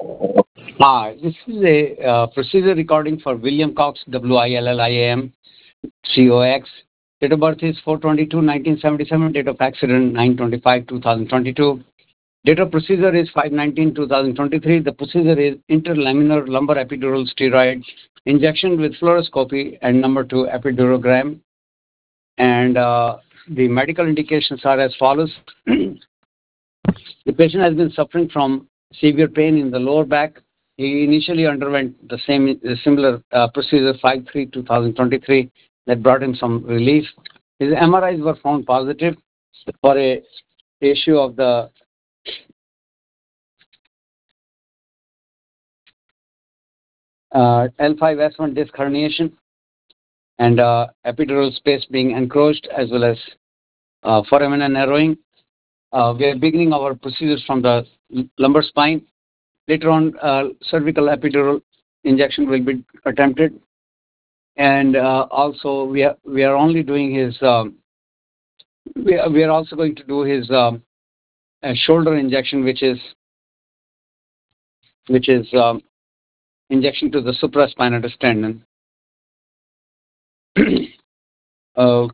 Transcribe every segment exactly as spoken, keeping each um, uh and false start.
Ah, this is a uh, procedure recording for William Cox, W I L L I A M C O X. Date of birth is four twenty-two nineteen seventy-seven. Date of accident nine twenty-five two thousand twenty-two. Date of procedure is five nineteen two thousand twenty-three. The procedure is interlaminar lumbar epidural steroid injection with fluoroscopy and number two epidurogram. And uh, the medical indications are as follows. The patient has been suffering from severe pain in the lower back. He initially underwent the same uh, similar uh, procedure five three two thousand twenty-three that brought him some relief. His M R Is were found positive for a issue of the uh, L five S one disc herniation and uh, epidural space being encroached as well as uh, foramen narrowing. Uh, we are beginning our procedures from the lumbar spine. Later on, uh, cervical epidural injection will be attempted. And uh, also, we are, we are only doing his, um, we, are, we are also going to do his um, uh, shoulder injection, which is, which is um, injection to the supraspinatus tendon. uh,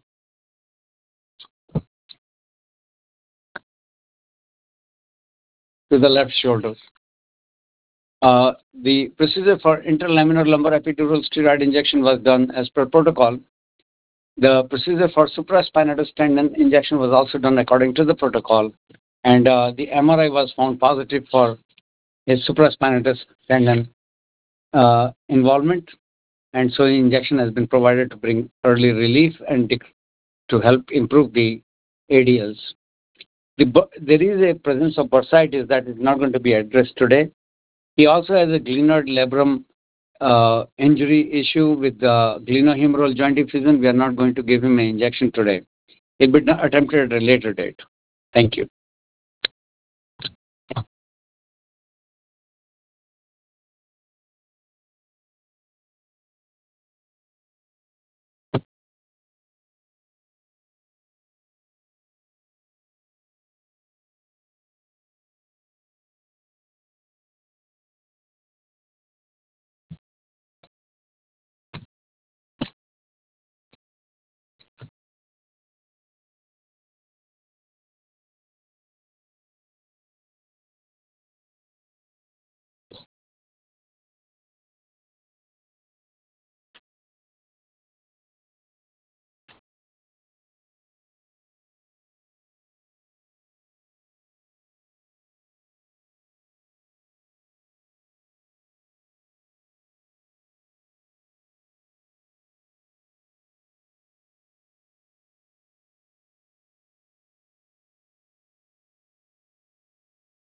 to the left shoulder. Uh, the procedure for interlaminar lumbar epidural steroid injection was done as per protocol. The procedure for supraspinatus tendon injection was also done according to the protocol, and uh, the M R I was found positive for a supraspinatus tendon uh, involvement, and so the injection has been provided to bring early relief and to help improve the A D Ls. The, there is a presence of bursitis that is not going to be addressed today. He also has a glenoid labrum uh, injury issue with the glenohumeral joint effusion. We are not going to give him an injection today. It will be attempted at a later date. Thank you.